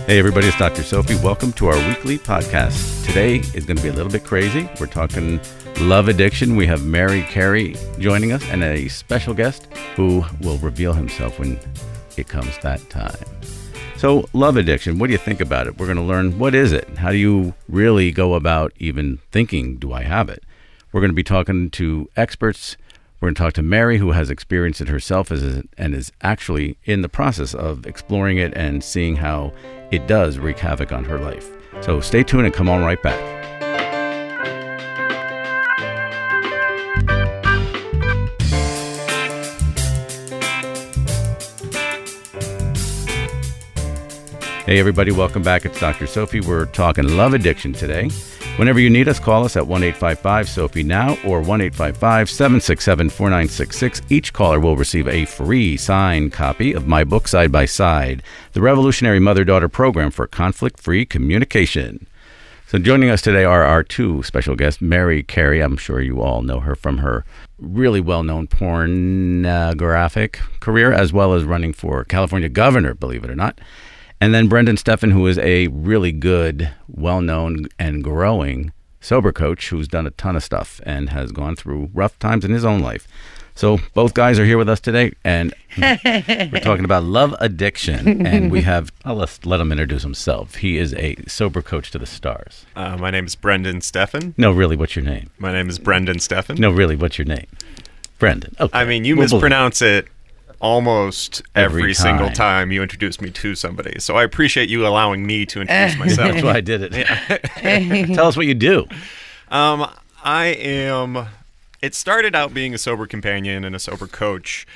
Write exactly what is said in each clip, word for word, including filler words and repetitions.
Hey everybody, it's Doctor Sophie. Welcome to our weekly podcast. Today is going to be a little bit crazy. We're talking love addiction. We have Mary Carey joining us and a special guest who will reveal himself when it comes that time. So love addiction, what do you think about it? We're going to learn, what is it? How do you really go about even thinking, do I have it? We're going to be talking to experts. We're going to talk to Mary, who has experienced it herself as a, and is actually in the process of exploring it and seeing how it does wreak havoc on her life. So stay tuned and come on right back. Hey everybody, welcome back. It's Doctor Sophie. We're talking love addiction today. Whenever you need us, call us at one eight five five Sophie now or one eight five five, seven six seven, four nine six six. Each caller will receive a free signed copy of my book, Side by Side, the Revolutionary Mother-Daughter Program for Conflict-Free Communication. So joining us today are our two special guests, Mary Carey. I'm sure you all know her from her really well-known pornographic career, as well as running for California governor, believe it or not. And then Brendan Stephan, who is a really good, well-known and growing sober coach who's done a ton of stuff and has gone through rough times in his own life. So both guys are here with us today, and we're talking about love addiction. And we have, I'll let, let him introduce himself. He is a sober coach to the stars. Uh, my name is Brendan Stephan. No, really, what's your name? My name is Brendan Stephan. No, really, what's your name? Brendan. Okay. I mean, you We'll mispronounce it almost every, Every single time. time you introduce me to somebody. So I appreciate you allowing me to introduce myself. That's why I did it. Tell us what you do. Um, I am... It started out being a sober companion and a sober coach,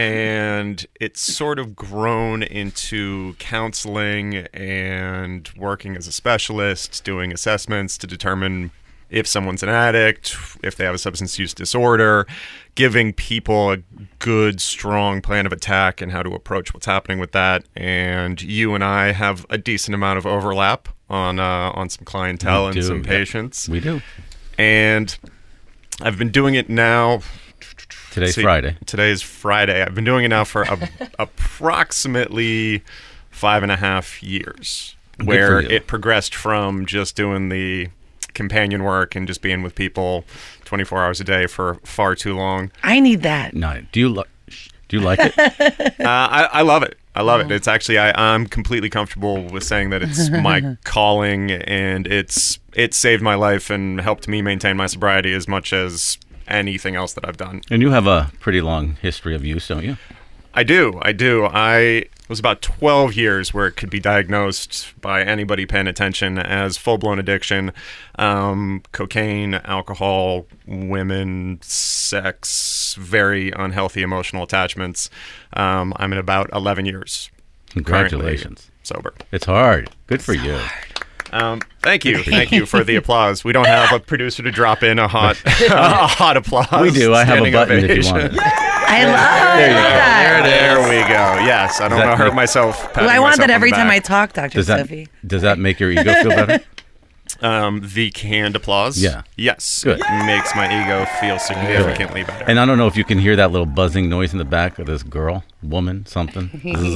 and it's sort of grown into counseling and working as a specialist, doing assessments to determine if someone's an addict, if they have a substance use disorder, giving people a good, strong plan of attack and how to approach what's happening with that. And you and I have a decent amount of overlap on uh, on some clientele We and do, some yep. patients. We do. And I've been doing it now. Today's see, Friday. Today is Friday. I've been doing it now for a, approximately five and a half years, Good where for you. it progressed from just doing the companion work and just being with people twenty-four hours a day for far too long. I need that. No, do you, li- do you like it? Uh, I, I love it. I love it. It's actually, I, I'm completely comfortable with saying that it's my calling, and it's it saved my life and helped me maintain my sobriety as much as anything else that I've done. And you have a pretty long history of use, don't you? I do. I do. I it was about twelve years where it could be diagnosed by anybody paying attention as full-blown addiction. Um, cocaine, alcohol, women, sex, very unhealthy emotional attachments. Um, I'm in about eleven years. Congratulations. Sober. It's hard. Good for you. Um, thank you. Thank you for the applause. We don't have a producer to drop in a hot a hot applause. We do. I have a Standing button if you ovation. want it. I love There you go. that. There we go. Yes, I don't that want to hurt make- myself. Well, patting I want myself that on every the time I back. talk, Doctor Does that Sophie. does that make your ego feel better? Um, the canned applause. Yeah. Yes. Good. It makes my ego feel significantly better. And I don't know if you can hear that little buzzing noise in the back of this girl, woman, something.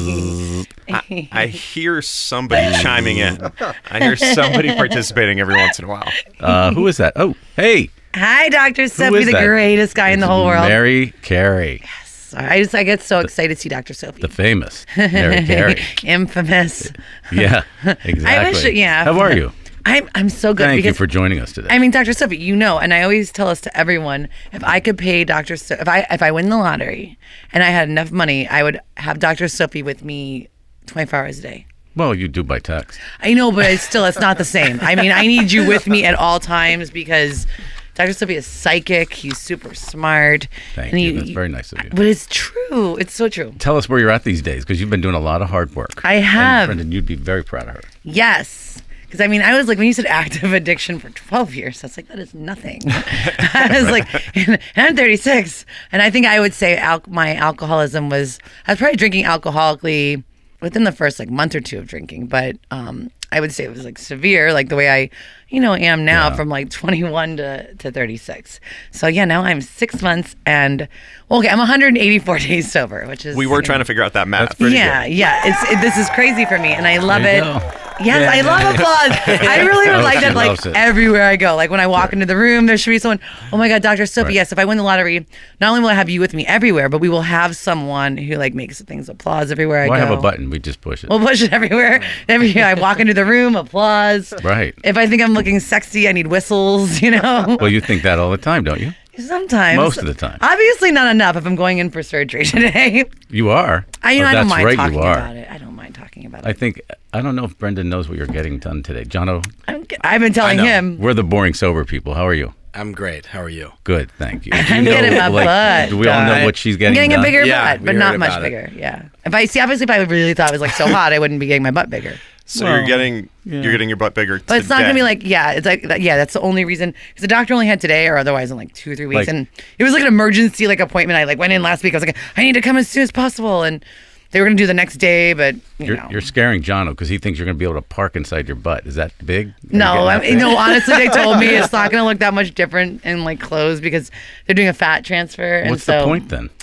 I, I hear somebody chiming in. I hear somebody participating every once in a while. Uh, who is that? Oh, hey. Hi, Doctor Sophie, is the that? greatest guy in the whole world. Mary Carey, Sorry, I just I get so excited to see Doctor Sophie. the famous Mary Carey. Infamous. Yeah, exactly. I wish, yeah. How are you? I'm I'm so good Thank because you for joining us today. I mean, Doctor Sophie, you know, and I always tell this to everyone: if I could pay Doctor So, if I if I win the lottery and I had enough money, I would have Doctor Sophie with me twenty-four hours a day. Well, you do by text. I know, but it's still, it's not the same. I mean, I need you with me at all times because Doctor Sophie is psychic. He's super smart. Thank and you. he- That's very nice of you. But it's true. It's so true. Tell us where you're at these days, because you've been doing a lot of hard work. I And have. Brendan, you'd be very proud of her. Yes. Because, I mean, I was like, when you said active addiction for twelve years, I was like, that is nothing. I was like, and I'm thirty-six. And I think I would say al- my alcoholism was, I was probably drinking alcoholically within the first like month or two of drinking. But um, I would say it was like severe, like the way I, you know, am now Yeah. from like twenty-one to, to thirty-six. So yeah, now I'm six months and, well, okay, I'm one hundred eighty-four days sober, which is. We were you trying know, to figure out that math. That's pretty yeah, yeah. It's it, this is crazy for me, and I love There it. you go. Yes, Yeah, I yeah. love applause. I really would Oh, like she that, like loves it. everywhere I go. Like when I walk into the room, there should be someone. Oh my God, Doctor Sophie. Right. Yes, if I win the lottery, not only will I have you with me everywhere, but we will have someone who like makes things applause everywhere I Well, I go. have a button. We just push it. We'll push it everywhere. Every I walk into the room, applause. Right. If I think I'm looking sexy, I need whistles. You know. Well, you think that all the time, don't you? Sometimes. Most of the time. Obviously not enough if I'm going in for surgery today. You are. I, you know, Oh, I don't that's mind right, talking you are. about it. I don't mind talking about it. I think I don't know if Brendan knows what you're getting done today. Jono, I'm, I've been telling I know. him. we're the boring sober people. How are you? I'm great. How are you? Good, thank you. Do you I'm know, getting my like, butt Do we all know done. what she's I'm getting? getting a done? bigger Yeah, butt, we but heard not much about it. bigger. Yeah. If I see, obviously, if I really thought it was like so hot, I wouldn't be getting my butt bigger. So Well, you're getting yeah. you're getting your butt bigger. But it's not gonna be like, yeah, it's like, yeah, that's the only reason. Because the doctor only had today, or otherwise in like two or three weeks, Like- and it was like an emergency like appointment. I like went in last week. I was like, I need to come as soon as possible, and they were gonna do the next day, but you You're, know. you're scaring Jono because he thinks you're going to be able to park inside your butt. Is that big? Are you No, getting I out mean, there? no. Honestly, they told me it's not going to look that much different in like clothes because they're doing a fat transfer. And What's so, the point then?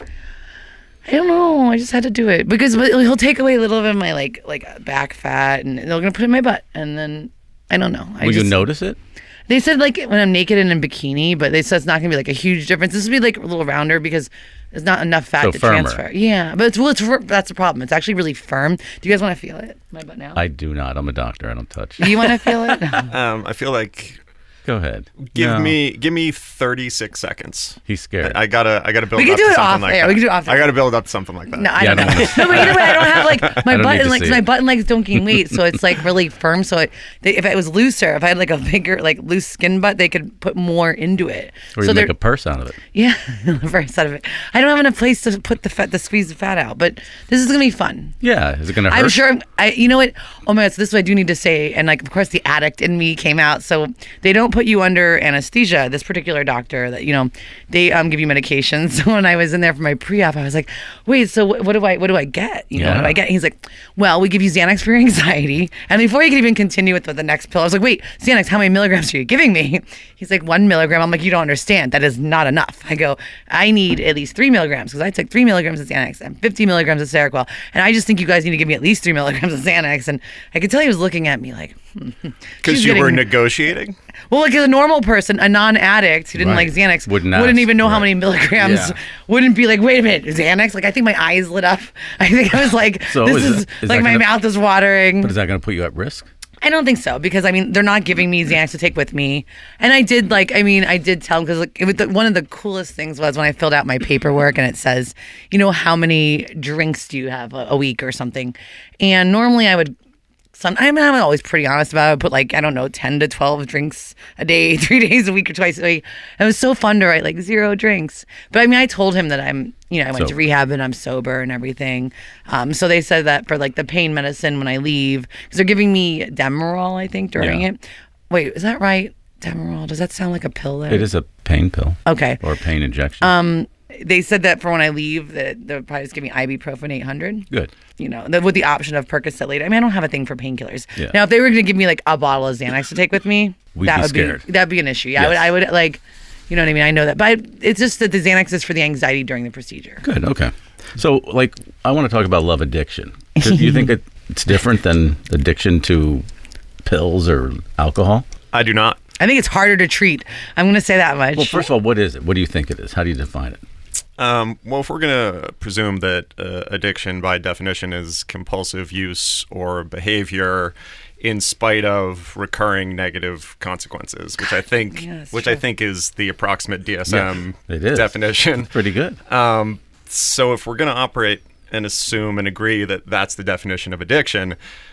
I don't know. I just had to do it because he'll take away a little bit of my like like back fat, and they're going to put it in my butt, and then I don't know. I Will just, you notice it? They said like when I'm naked and in bikini, but they said it's not going to be like a huge difference. This will be like a little rounder because there's not enough fat So to firmer. transfer. Yeah, but it's well, it's that's the problem. It's actually really firm. Do you guys want to feel it? My butt now. I do not. I'm a doctor. I don't touch. Do you want to feel it? No. Um, I feel like Go ahead. give No, me give me thirty-six seconds. He's scared. I gotta I gotta build We can up do to it something off like air. that. We can do it off I air. gotta build up to something like that. No, I Yeah, don't I know. don't No, but either way, I don't have like my don't butt need and to like see my it. butt and legs don't gain weight, so it's like really firm. So it, they, if it was looser, if I had like a bigger like loose skin butt, they could put more into it. or so you they're make a purse out of it. yeah, the first side of it. I don't have enough place to put the fat, to squeeze the fat out, but this is gonna be fun. Yeah. Is it going to hurt? I'm sure. I'm, I, you know what? Oh my God! So this is what I do need to say, and like, of course, the addict in me came out. So they don't put you under anesthesia. This particular doctor, that you know, they um give you medications. So when I was in there for my pre-op, I was like, wait, so what, what do I what do I get? You know, what do Yeah. I get? And he's like, well, we give you Xanax for your anxiety, and before you can even continue with the next pill, I was like, wait, Xanax, how many milligrams are you giving me? He's like, one milligram. I'm like, you don't understand. That is not enough. I go, I need at least three milligrams because I took three milligrams of Xanax and fifty milligrams of Seroquel, and I just think you guys need to give me at least three milligrams of Xanax. And I could tell he was looking at me like, Because she's you were getting- negotiating. well, like a normal person, a non-addict who didn't Right. like Xanax, Wouldn't wouldn't ask. even know how Right. many milligrams. Yeah. Wouldn't be like, wait a minute, Xanax. Like I think my eyes lit up. I think I was like, So this is is, that- is like that my gonna- mouth is watering. But is that going to put you at risk? I don't think so because I mean they're not giving me Xanax to take with me, and I did like I mean I did tell them because like, it was the, one of the coolest things was when I filled out my paperwork and it says, you know, how many drinks do you have a, a week or something, and normally I would. Some, I mean, I'm always pretty honest about it. I would put like, I don't know, ten to twelve drinks a day, three days a week or twice a week. It was so fun to write like zero drinks. But I mean, I told him that I'm, you know, I went to Sober. rehab and I'm sober and everything. Um, so they said that for like the pain medicine when I leave, because they're giving me Demerol, I think, during Yeah. it. Wait, is that right? Demerol, does that sound like a pill there? It is a pain pill. Okay. Or a pain injection. Um, they said that for when I leave, that they'll probably just give me ibuprofen eight hundred. Good. You know, the, with the option of Percocet later. I mean, I don't have a thing for painkillers. Yeah. Now, if they were going to give me like a bottle of Xanax to take with me, We'd that be would scared. be that'd be an issue. Yeah, I would, Yes. I would like, you know what I mean. I know that, but I, it's just that the Xanax is for the anxiety during the procedure. Good. Okay. So, like, I want to talk about love addiction. Do you think it, it's different than addiction to pills or alcohol? I do not. I think it's harder to treat. I'm going to say that much. Well, first of all, what is it? What do you think it is? How do you define it? Um, well, if we're going to presume that uh, addiction by definition is compulsive use or behavior in spite of recurring negative consequences, which I think Yeah, that's which I true. think is the approximate D S M Yeah, it is. definition. Pretty good. Um, so if we're going to operate and assume and agree that that's the definition of addiction,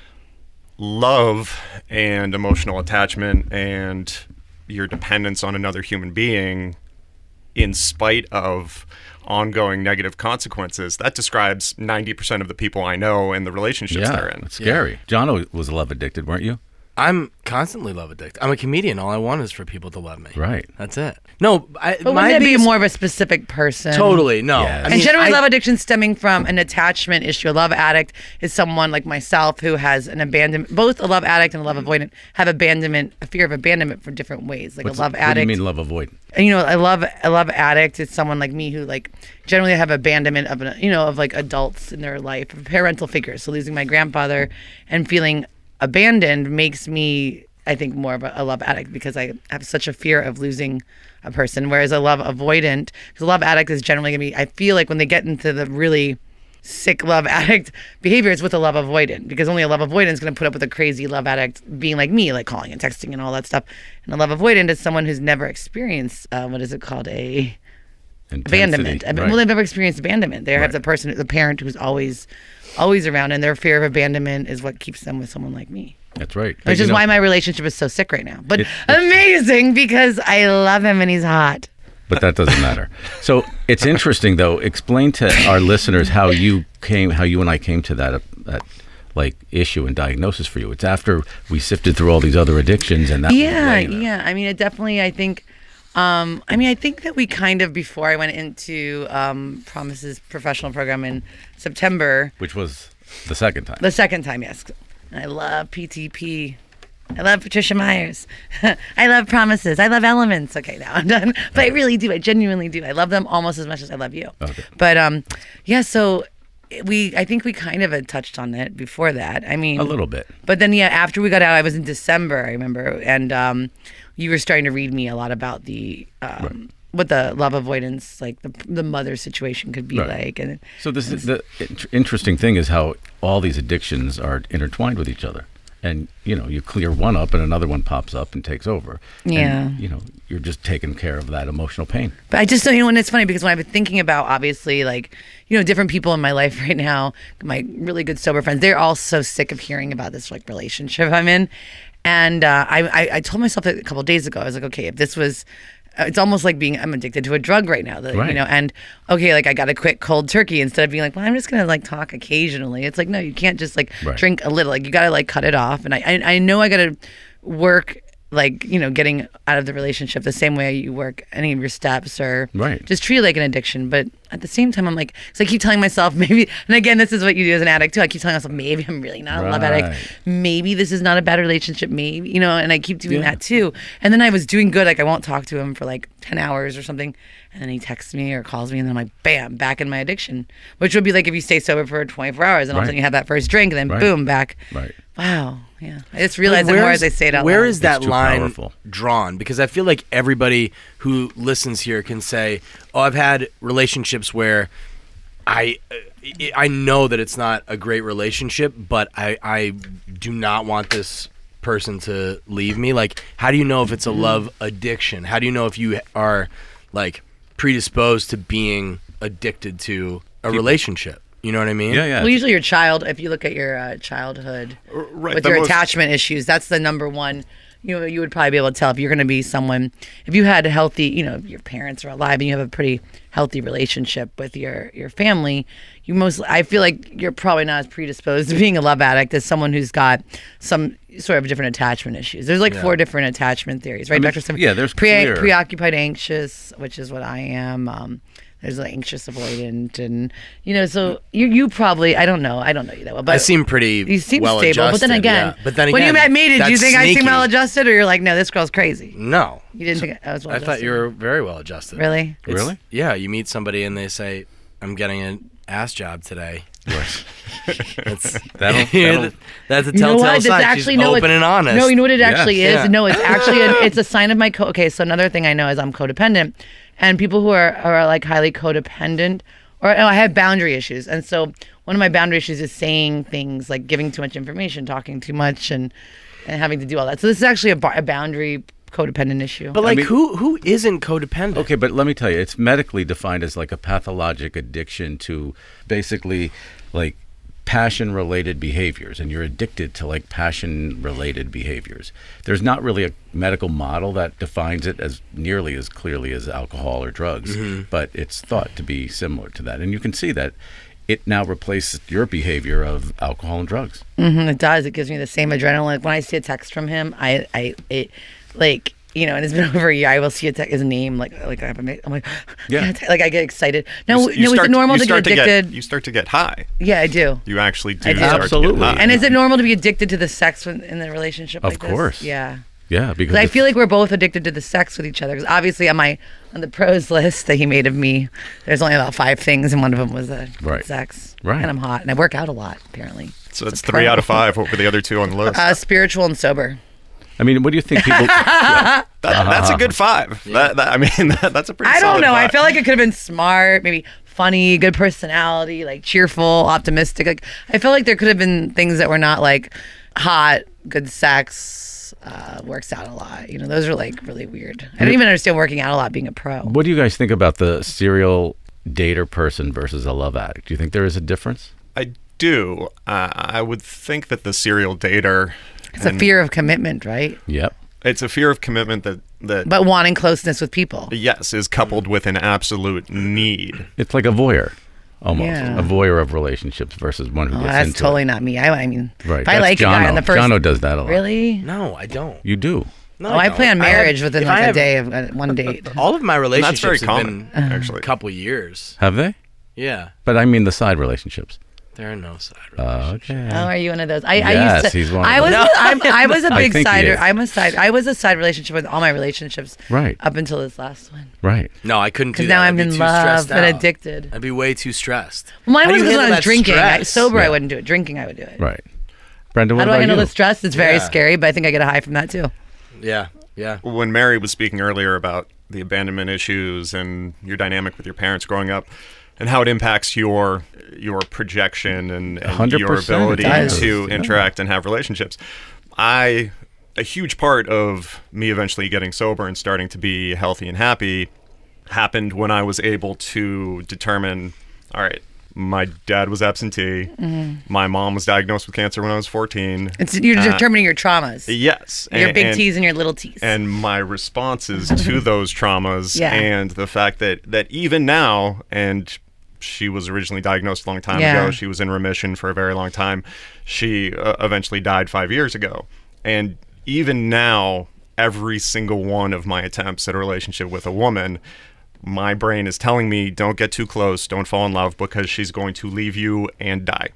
love and emotional attachment and your dependence on another human being in spite of ongoing negative consequences, that describes ninety percent of the people I know and the relationships they're Yeah, in. it's scary. Jono was love addicted, weren't you? I'm constantly love addicted. I'm a comedian. All I want is for people to love me. Right. That's it. No, I, But my wouldn't it be biggest- more of a specific person? Totally. No. Yes. I And mean, generally, I- love addiction stemming from an attachment issue. A love addict is someone like myself who has an abandonment. Both a love addict and a love avoidant have abandonment, a fear of abandonment for different ways. Like What's- a love what addict. do you mean love avoidant? And, you know, I love a love addict is someone like me who like generally have abandonment of an, you know of like adults in their life, parental figures. So losing my grandfather and feeling abandoned makes me, I think, more of a, a love addict because I have such a fear of losing a person. Whereas a love avoidant, because a love addict is generally gonna be, I feel like when they get into the really sick love addict behavior, it's with a love avoidant because only a love avoidant is going to put up with a crazy love addict being like me, like calling and texting and all that stuff. And a love avoidant is someone who's never experienced uh, what is it called, a Intensity. abandonment. I mean, Right. Well, they've never experienced abandonment. They have Right. the person, the parent who's always, always around, and their fear of abandonment is what keeps them with someone like me. That's right. But Which you is know- why my relationship is so sick right now. But It- it's- amazing because I love him and he's hot. But that doesn't matter. So it's interesting, though. Explain to our listeners how you came, how you and I came to that, uh, that like issue and diagnosis for you. It's after we sifted through all these other addictions, and that was Yeah, laying there. yeah. I mean, it definitely. I think. Um, I mean, I think that we kind of before I went into um, Promises professional program in September, Which was the second time. the second time, yes. And I love P T P. I love Patricia Myers. I love Promises. I love Elements. Okay, now I'm done. But I really do. I genuinely do. I love them almost as much as I love you. Okay. But um, yeah. So we, I think we kind of had touched on it before that. I mean, A little bit. But then yeah, after we got out, I was in December. I remember, and um, you were starting to read me a lot about the um, what the love avoidance, like the the mother situation, could be Right. like, and So this is the int- interesting thing is how all these addictions are intertwined with each other. And, you know, you clear one up and another one pops up and takes over. Yeah. And, you know, you're just taking care of that emotional pain. But I just don't, you know, and it's funny because when I've been thinking about, obviously, like, you know, different people in my life right now, my really good sober friends, they're all so sick of hearing about this, like, relationship I'm in. And uh, I, I, I told myself that a couple of days ago, I was like, okay, if this was, uh, it's almost like being, I'm addicted to a drug right now, that, Right. you know, and okay, like, I got to quit cold turkey instead of being like, well, I'm just going to, like, talk occasionally. It's like, no, you can't just, like, Right. drink a little. Like, you got to, like, cut it off. And I, I, I know I got to work, like, you know, getting out of the relationship the same way you work any of your steps or Right. just treat it like an addiction. But at the same time, I'm like, so I keep telling myself maybe, and again, this is what you do as an addict too. I keep telling myself, maybe I'm really not a love addict. Right. Maybe this is not a bad relationship. Maybe, you know, and I keep doing Yeah. that too. And then I was doing good. Like I won't talk to him for like ten hours or something. And then he texts me or calls me and then I'm like, bam, back in my addiction, which would be like if you stay sober for twenty-four hours and all of a Right. sudden you have that first drink and then Right. boom, back. Right. Wow. Yeah. I just realized it Where more is- as I say it out Where loud. is that It's too line powerful. drawn? Because I feel like everybody who listens here can say, "Oh, I've had relationships where I I know that it's not a great relationship, but I I do not want this person to leave me." Like, how do you know if it's a love addiction? How do you know if you are like predisposed to being addicted to a relationship? You know what I mean? Yeah, yeah. Well, usually your child, if you look at your uh, childhood right, with the your most- attachment issues, that's the number one. You know, you would probably be able to tell if you're going to be someone, if you had a healthy, you know, your parents are alive and you have a pretty healthy relationship with your, your family, you most, I feel like you're probably not as predisposed to being a love addict as someone who's got some sort of different attachment issues. There's like four different attachment theories, right, I mean, Doctor Sim? yeah, there's Pre- clear- preoccupied anxious, which is what I am. Um, there's like anxious avoidant, and you know, so you you probably I don't know I don't know you that well, but I seem pretty you seem well stable. But then adjusted, again, yeah. but then when you again, met me, did you that's think I seem sneaky. well adjusted, or you're like, no, this girl's crazy? No. You didn't think I was well I adjusted? thought you were very well adjusted. Really? It's- Really? Yeah, you meet somebody and they say, "I'm getting an ass job today." That's That'll- Yeah, that'll- that's a You know telltale what? That's sign. actually She's no. open it's, and honest. No, you know what it Yes. actually is. Yeah. No, it's actually a, it's a sign of my co. Okay, so another thing I know is I'm codependent, and people who are are like highly codependent, or oh, I have boundary issues, and so one of my boundary issues is saying things like giving too much information, talking too much, and and having to do all that. So this is actually a, bar, a boundary codependent issue. But like, mean- who who isn't codependent? Okay, but let me tell you, it's medically defined as like a pathologic addiction to basically like passion-related behaviors, and you're addicted to like passion-related behaviors. There's not really a medical model that defines it as nearly as clearly as alcohol or drugs, but it's thought to be similar to that. And you can see that it now replaces your behavior of alcohol and drugs. Mm-hmm, it does. It gives me the same adrenaline. Like when I see a text from him, I, I, it, like, you know, and it's been over a year. I will see a te- his name, like, like I have a, ma- I'm like, Yeah. yeah, like I get excited. No, You- no, you is start- it normal you to get start to addicted? you start to get high. Yeah, I do. You actually do I do. start Absolutely. to get high. And is it normal to be addicted to the sex when, in the relationship? Of like this? course. Yeah. Yeah, because 'Cause I it's- feel like we're both addicted to the sex with each other. Because obviously, on my on the pros list that he made of me, there's only about five things, and one of them was the Right. sex. Right. And I'm hot, and I work out a lot. Apparently. So that's a three pro. out of five. What were the other two on the list? Uh, spiritual and sober. I mean, what do you think people? that, that's a good five. That, that, I mean, that, that's a pretty. I don't solid know. I five. feel like it could have been smart, maybe funny, good personality, like cheerful, optimistic. Like I feel like there could have been things that were not like hot, good sex, uh, works out a lot. You know, those are like really weird. I don't even understand working out a lot being a pro. What do you guys think about the serial dater person versus a love addict? Do you think there is a difference? I do. Uh, I would think that the serial dater. It's a fear of commitment, right? Yep. It's a fear of commitment that that But wanting closeness with people. yes is coupled with an absolute need. It's like a voyeur, almost Yeah. a voyeur of relationships versus one who Oh, gets that's into totally it. not me. I, I mean, Right. if I That's like a guy Jono. on the first, Jono does that a lot. really? No, I don't. You do. No, Oh, I don't. plan I have- marriage within if like I a have- day of uh, one date. All of my And relationships that's very have common, been actually. a couple years. Have they? Yeah, But I mean the side relationships. there are no side Oh, relationships. okay. Oh, are you one of those? I, I Yes, used to. he's one of I was. those. I'm, I was a I big think he sider. is. I'm a side. I was a side relationship with all my relationships. Right. Up until this last one. Right. No, I couldn't do Because that. now I'd I'm be in too love stressed and out. addicted. I'd be way too stressed. Well, mine How do was you because when I handle was that drinking. I, stress? sober, Yeah. I wouldn't do it. Drinking, I would do it. Right. Brenda, what How do I about handle you? the stress? It's very Yeah. scary, but I think I get a high from that too. Yeah, yeah. When Mary was speaking earlier about the abandonment issues and your dynamic with your parents growing up, and how it impacts your your projection and, and one hundred your percent it ability does, to yeah. interact and have relationships. I a huge part of me eventually getting sober and starting to be healthy and happy happened when I was able to determine, all right, my dad was absentee, my mom was diagnosed with cancer when I was fourteen. It's you're Uh, determining your traumas, Yes, your and- big and- T's and your little T's. and my responses to those traumas Yeah. and the fact that that even now, and she was originally diagnosed a long time Yeah. ago, she was in remission for a very long time, she uh, eventually died five years ago, and even now, every single one of my attempts at a relationship with a woman, my brain is telling me, don't get too close, don't fall in love, because she's going to leave you and die.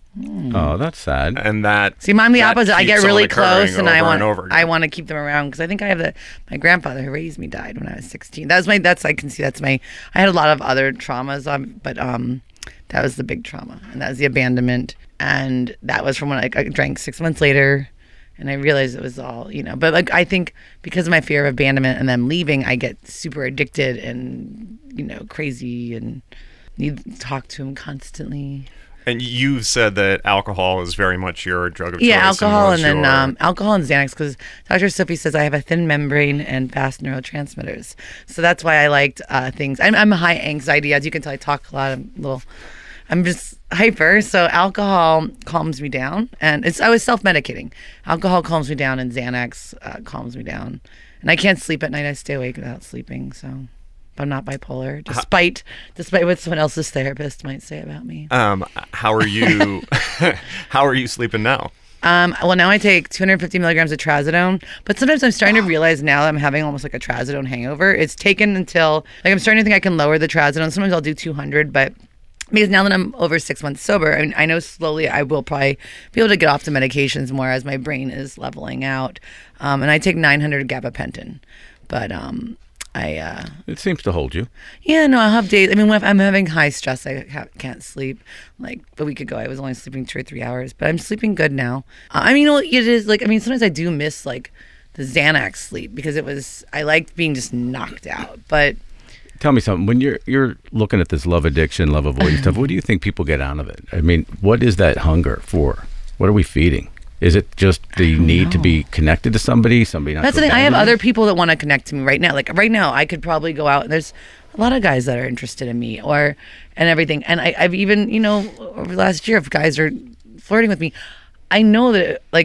Oh, that's sad. And that See, I'm the that opposite. I get keeps on really occurring close, and I over want over I again. want to keep them around because I think I have the my grandfather who raised me died when I was sixteen. That was my that's I can see that's my I had a lot of other traumas, um, but um, that was the big trauma, and that was the abandonment, and that was from when I, I drank six months later, and I realized it was all you know. But like I think because of my fear of abandonment and them leaving, I get super addicted and you know crazy and need to talk to him constantly. And you said that alcohol is very much your drug of choice. Yeah, alcohol was and then your- um, alcohol and Xanax because Doctor Sophie says I have a thin membrane and fast neurotransmitters. So that's why I liked uh, things. I'm, I'm a high anxiety, as you can tell. I talk a lot. I'm a little. I'm just hyper. So alcohol calms me down, and it's I was self medicating. Alcohol calms me down, and Xanax uh, calms me down. And I can't sleep at night. I stay awake without sleeping. So. But I'm not bipolar, despite despite what someone else's therapist might say about me. Um, how are you? how are you sleeping now? Um, well, now I take two hundred fifty milligrams of trazodone, but sometimes I'm starting to realize now that I'm having almost like a trazodone hangover. It's taken until, like, I'm starting to think I can lower the trazodone. Sometimes I'll do two hundred, but because now that I'm over six months sober, I, mean, I know slowly I will probably be able to get off the medications more as my brain is leveling out. Um, and I take nine hundred gabapentin, but um, I, uh, It seems to hold you. yeah, no, I'll have days. I mean, when I'm having high stress, I ha- can't sleep. Like a week ago, I was only sleeping two or three hours, but I'm sleeping good now. Uh, I mean, you know, it is like, I mean, sometimes I do miss like the Xanax sleep because it was, I liked being just knocked out. But Tell me something. When you're you're looking at this love addiction, love avoidance stuff, what do you think people get out of it? I mean, what is that hunger for? What are we feeding? Is it just the need to be connected to somebody? Somebody not that's to the thing. I have abandon you? other people that want to connect to me right now. Like right now, I could probably go out and there's a lot of guys that are interested in me or, and everything. And I, I've even, you know, over the last year, if guys are flirting with me, I know that like,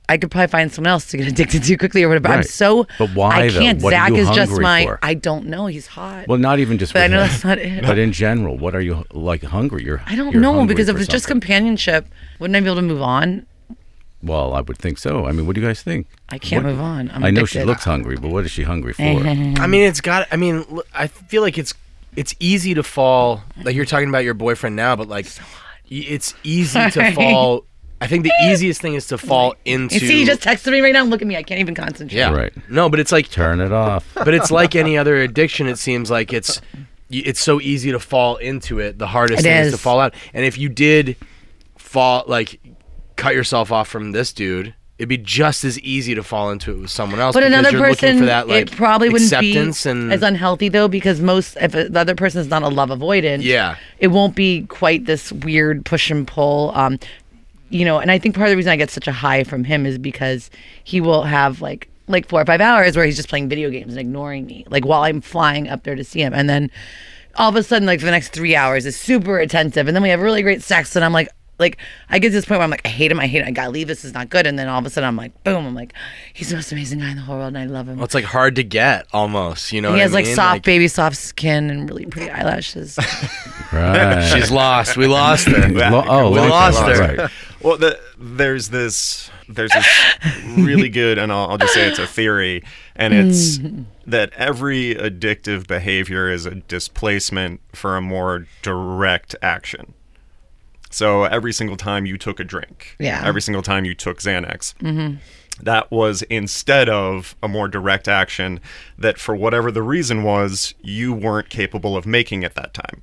I could probably find someone else to get addicted to quickly or whatever. I'm Right. so. But why, I though? can't. What are Zach you is just hungry my. for? I don't know. He's hot. Well, not even just. But with I know him, that's not it. But in general, what are you like hungry? You're. I don't you're know hungry because if for it's just something. companionship, wouldn't I be able to move on? Well, I would think so. I mean, what do you guys think? I can't What- move on. I'm I know she addicted. looks hungry, but what is she hungry for? I mean, it's got. I mean, l- I feel like it's it's easy to fall. Like you're talking about your boyfriend now, but like, y- it's easy to Sorry. fall. I think the easiest thing is to fall into. You see, you just texted me right now. Look at me. I can't even concentrate. yeah, Right. No, but it's like, Turn it off. but it's like any other addiction. It seems like it's y- it's so easy to fall into it. The hardest It thing is is. to fall out. And if you did fall, like, cut yourself off from this dude, it'd be just as easy to fall into it with someone else. But because another you're looking person, for that, like, it probably wouldn't be acceptance and as unhealthy though, because most if the other person is not a love avoidant, Yeah. it won't be quite this weird push and pull. Um, you know, and I think part of the reason I get such a high from him is because he will have like like four or five hours where he's just playing video games and ignoring me, like while I'm flying up there to see him, and then all of a sudden, like for the next three hours, is super attentive, and then we have really great sex, and I'm like. Like I get to this point where I'm like, I hate him, I hate him, I gotta leave. This is not good. And then all of a sudden, I'm like, boom, I'm like, he's the most amazing guy in the whole world, and I love him. Well, it's like hard to get almost, you know. he what has I like mean? soft, baby, soft skin and really pretty eyelashes. Right. She's lost. We lost her. Lo- oh, we long lost time. her. Right. Well, the, there's this there's this really good, and I'll, I'll just say it's a theory, and it's that every addictive behavior is a displacement for a more direct action. So every single time you took a drink, Yeah. every single time you took Xanax, that was instead of a more direct action that for whatever the reason was, you weren't capable of making at that time.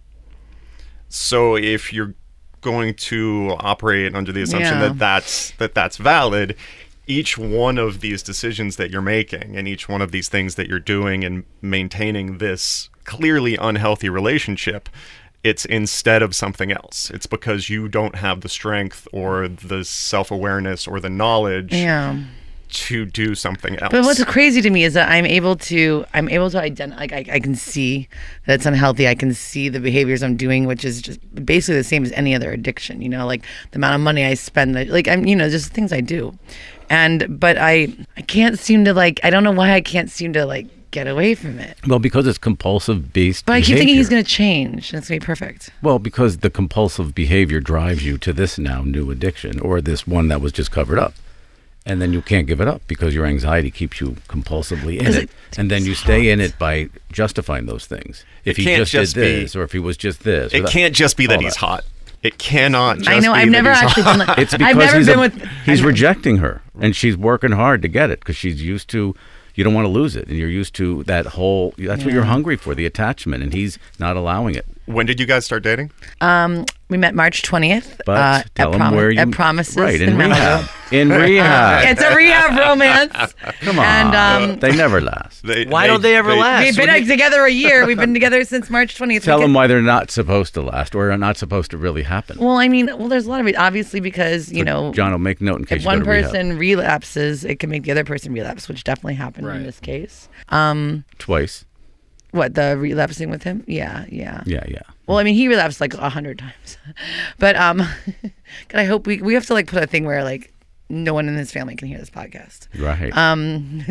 So if you're going to operate under the assumption Yeah. that that's that that's valid, each one of these decisions that you're making and each one of these things that you're doing and maintaining this clearly unhealthy relationship, it's instead of something else. It's because you don't have the strength or the self-awareness or the knowledge Yeah. to do something else. But what's crazy to me is that I'm able to I'm able to identify like I, I can see that it's unhealthy. I can see the behaviors I'm doing, which is just basically the same as any other addiction, you know, like the amount of money I spend, like I'm you know, just things I do. And but I I can't seem to like I don't know why I can't seem to like get away from it. Well, because it's compulsive based. But I keep thinking he's behavior. gonna change. That's gonna be perfect. Well, because the compulsive behavior drives you to this now new addiction or this one that was just covered up. And then you can't give it up because your anxiety keeps you compulsively in Because it. it- And then you stay in it by justifying those things. If It he can't just, just did be- this or if he was just this. or It that. can't just be that all he's that. hot. It cannot just I know. be I've that never he's actually hot. been like, It's because I've never he's, been a- with he's I've- rejecting her and she's working hard to get it because she's used to, you don't want to lose it. And you're used to that whole, that's what you're Yeah. hungry for, the attachment. And he's not allowing it. When did you guys start dating? Um, we met March twentieth. But uh, tell at him Promi- where you. at Promises Right, in, Malibu. rehab. In rehab. It's a rehab romance. Come on. And um, they never last. They, Why don't they ever last? we've been When you- together a year. We've been together since March twentieth. Tell We them get- why they're not supposed to last or are not supposed to really happen. Well, I mean, well, there's a lot of it. Obviously, because you know, John will make note in case if you one go to rehab. person relapses, it can make the other person relapse, which definitely happened Right. in this case. Um, Twice. what the relapsing with him? Yeah, yeah. Yeah, yeah. Well, I mean, he relapsed like a hundred times, but um, God, I hope we we have to like put a thing where like no one in his family can hear this podcast. Right. Um,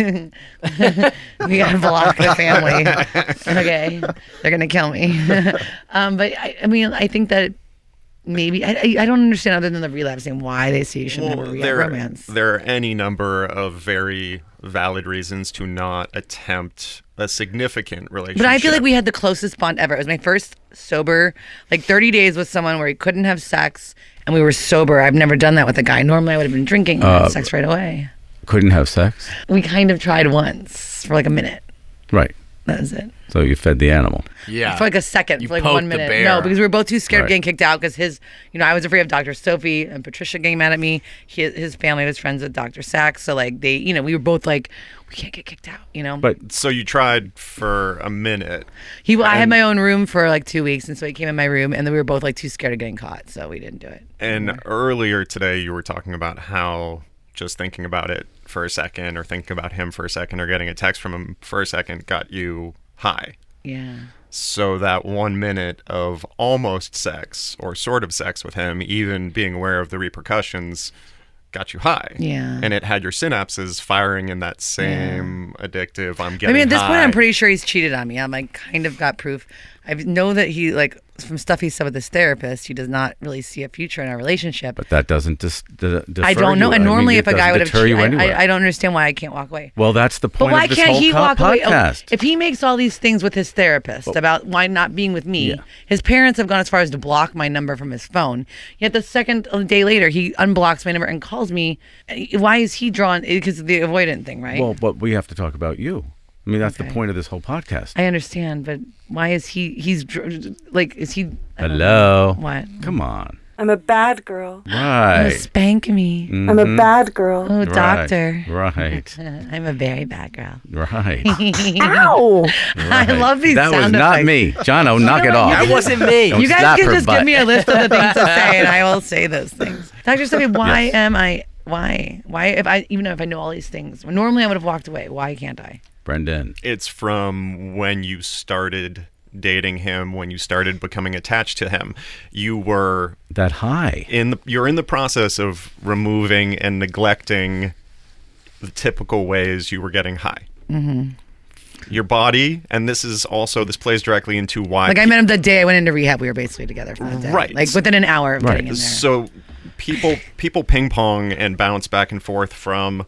we gotta block the family. Okay, they're gonna kill me. um, but I, I mean, I think that maybe I, I I don't understand other than the relapsing why they say you shouldn't have a Well, rehab there, romance. there are any number of very valid reasons to not attempt a significant relationship. But I feel like we had the closest bond ever. It was my first sober, like thirty days with someone where he couldn't have sex, and we were sober. I've never done that with a guy. Normally, I would have been drinking and Uh, had sex right away. Couldn't have sex. We kind of tried once for like a minute. Right. That was it. So you fed the animal. Yeah. For like a second, You for like poked one the minute. bear. No, because we were both too scared Right. of getting kicked out. Because his, you know, I was afraid of Doctor Sophie and Patricia getting mad at me. His, his family was friends with Doctor Sachs, so like they, you know, we were both like, we can't get kicked out, you know. But So you tried for a minute. he, I had and- my own room for like two weeks, and so he came in my room, and then we were both like too scared of getting caught, so we didn't do it. And earlier today, you were talking about how just thinking about it for a second, or thinking about him for a second, or getting a text from him for a second got you high. Yeah. So that one minute of almost sex or sort of sex with him, even being aware of the repercussions, got you high. Yeah. And it had your synapses firing in that same addictive, I'm getting I mean, at this high. point, I'm pretty sure he's cheated on me. I'm like, kind of got proof. I know that he, like, from stuff he said with his therapist, he does not really see a future in our relationship. But that doesn't dis- d- defer I don't know. you. And I mean, normally, it if a guy doesn't would have deter you cheated, I, anywhere. I, I don't understand why I can't walk away. Well, that's the But point why of this can't whole he co- walk away? Oh, podcast. if he makes all these things with his therapist about why not being with me, Yeah. his parents have gone as far as to block my number from his phone. Yet the second a day later, he unblocks my number and calls me. Why is he drawn? Because of the avoidant thing, right? Well, but we have to talk about you. I mean, that's Okay. the point of this whole podcast. I understand, but why is he? He's dr- like, is he? I don't Hello. know. What? Come on. I'm a bad girl. Oh, Right. spank me. I'm a bad girl. Oh, doctor. Right. I'm a very bad girl. Right. Ow! I love these That was sound not effects. me. Jono, knock it off. That wasn't me. Don't You guys slap can her just butt. give me a list of the things to say, and I will say those things. Doctor Sophie, why Yes. am I? Why? Why? If I even if I know all these things, normally I would have walked away. Why can't I? Brendan. It's from when you started dating him, when you started becoming attached to him. You were That high. in the, you're in the process of removing and neglecting the typical ways you were getting high. Mm-hmm. Your body, and this is also, this plays directly into why... Like I met him the day I went into rehab. We were basically together from that day. Right. Like within an hour of Right. getting in there. So people people ping pong and bounce back and forth from